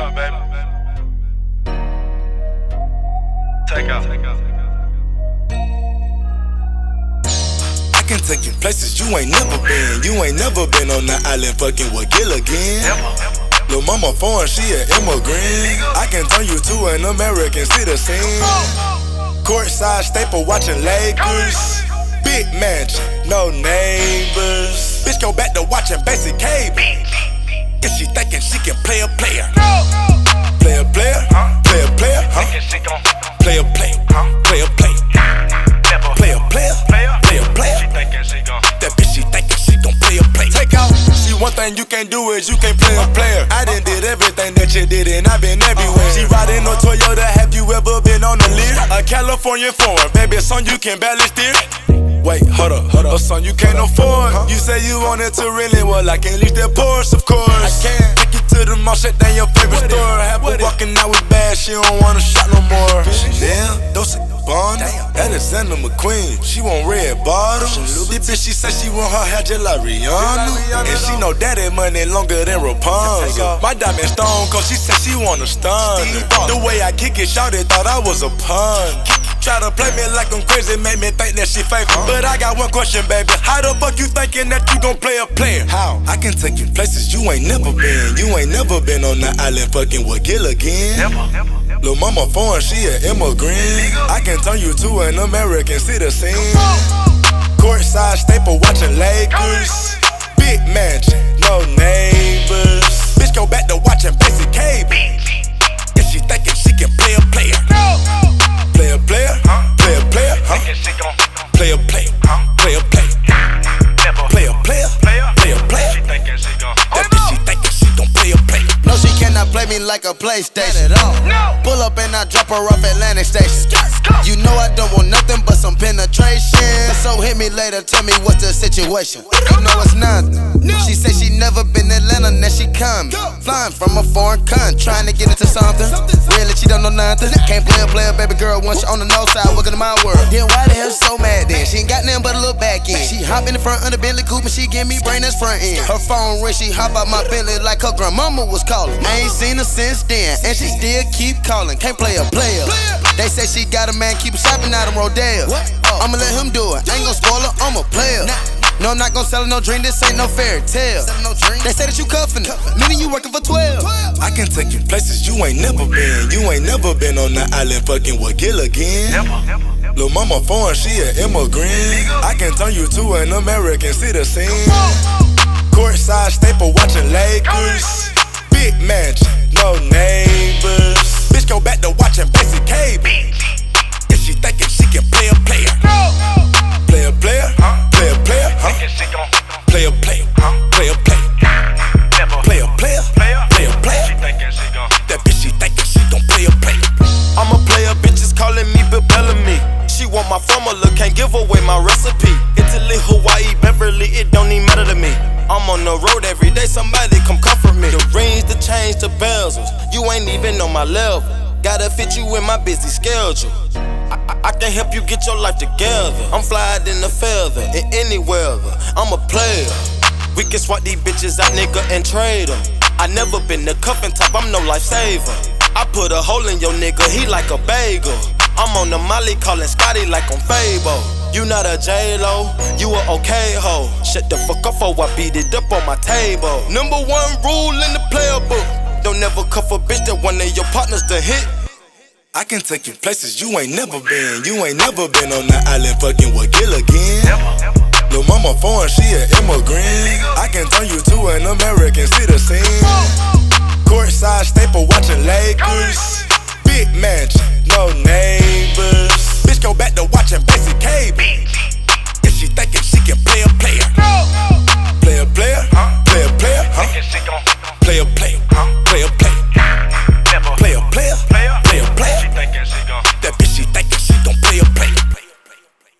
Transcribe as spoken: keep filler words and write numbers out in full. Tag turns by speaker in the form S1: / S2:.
S1: up, baby? Take off.
S2: I can take you places you ain't never been. You ain't never been on the island fucking with Gilligan. Lil' mama foreign, she an immigrant. I can turn you to an American citizen. Courtside staple watching Lakers. Big mansion, no neighbors. Bitch go back to watching basic cable. If she thinking she can play a player. Play a player, play a player, huh? Play a play, play a play. Play a player, play a player. That bitch she thinking she gon' play a play. Take out. See, one thing you can't do is you can't play a player. I done did everything that you did and I been everywhere. She riding no Toyota, have you ever been on a Lear? A California foreign, baby, son, you can barely steer. Wait, hold up, hold up, a son you can't afford. You say you wanted to really, well I can't leave that Porsche, of course. I can't take you to the mall, shut down your favorite store. Have her walking out with bad, she don't want a shot no more. Damn, those Bond, Alexander McQueen, she want red bottoms. This bitch, she said she want her hair just like Rihanna. And she know daddy money longer than Rapunzel. My diamond stone, cause she said she want a stun. The way I kick it, shawty thought I was a pun. Try to play me like I'm crazy, make me think that she fake. But I got one question, baby. How the fuck you thinking that you gon' play a player? How? I can take you places you ain't never been. You ain't never been on the island fucking with Gilligan. Never, never. Lil' mama foreign, she an immigrant. I can turn you to an American citizen. Courtside staple watching Lakers. Big mansion, no neighbors. Bitch go back to watching basic cable. If she thinking she can play a player. Play a player, play a player, huh? Play a play, play a play. Play a player, play a player. That bitch she thinking she gon' play a play.
S3: No, she cannot play me like a PlayStation. Pull up and I drop her off Atlantic Station. You know I don't want nothing but some penetration. So hit me later, tell me what's the situation. You know it's nothing. She say she never been to Atlanta, now she coming. Flying from a foreign country, trying to get into something. Really, she don't know nothing. Can't play a player, baby girl, once she on the north side, welcome to my world. Then why the hell she so mad then? She ain't got nothing but a little back end. She hop in the front of the Bentley coupe and she give me brain that's front end. Her phone ring, she hop out my Bentley like her grandmama was calling. I ain't seen her since then, and she still keep calling. Can't play a player. They say she got a man, keep shopping out of Rodale. I'ma let him do it, ain't gon' spoil her, I'm a player. No, I'm not gon' sell her no dream, this ain't no fairy tale. They say that you cuffin' it, meaning you working for twelve.
S2: I can take you places you ain't never been. You ain't never been on the island fucking with Gilligan. Lil' mama foreign, she an immigrant. I can turn you to an American citizen. Courtside staple watching Lakers. Big mansion, no neighbors. Bitch go back to watching basic cable. If she thinking she can play a player. Play a player, play a player, huh? Play a play, play a play. Play a player, play a player. That bitch she thinking she gon' play a play.
S4: I'm a player, bitches calling me Bill Bellamy. She want my formula, can't give away my recipe. Italy, Hawaii, Beverly, it don't even matter to me. I'm on the road every day, somebody come comfort me. The rings, the chains, the bezels, you ain't even on my level. Gotta fit you in my busy schedule. I, I, I can help you get your life together. I'm flying in the feather, in any weather. I'm a player. We can swap these bitches out, nigga, and trade them. I never been the cuffin' type, I'm no lifesaver. I put a hole in your nigga, he like a bagel. I'm on the Molly calling Scotty like I'm Fable. You not a J-Lo, you a okay hoe. Shut the fuck up or I beat it up on my table. Number one rule in the player book: don't never cuff a bitch that one of your partners to hit.
S2: I can take you places you ain't never been. You ain't never been on the island fucking with Gilligan. Lil' mama foreign, she an immigrant. I can turn you to an American citizen. Courtside staple watching Lakers. Big mansion, no neighbors. Bitch go back to watching basic cable. If she thinking she can play a player. Play a player, play a player, huh? Play a play,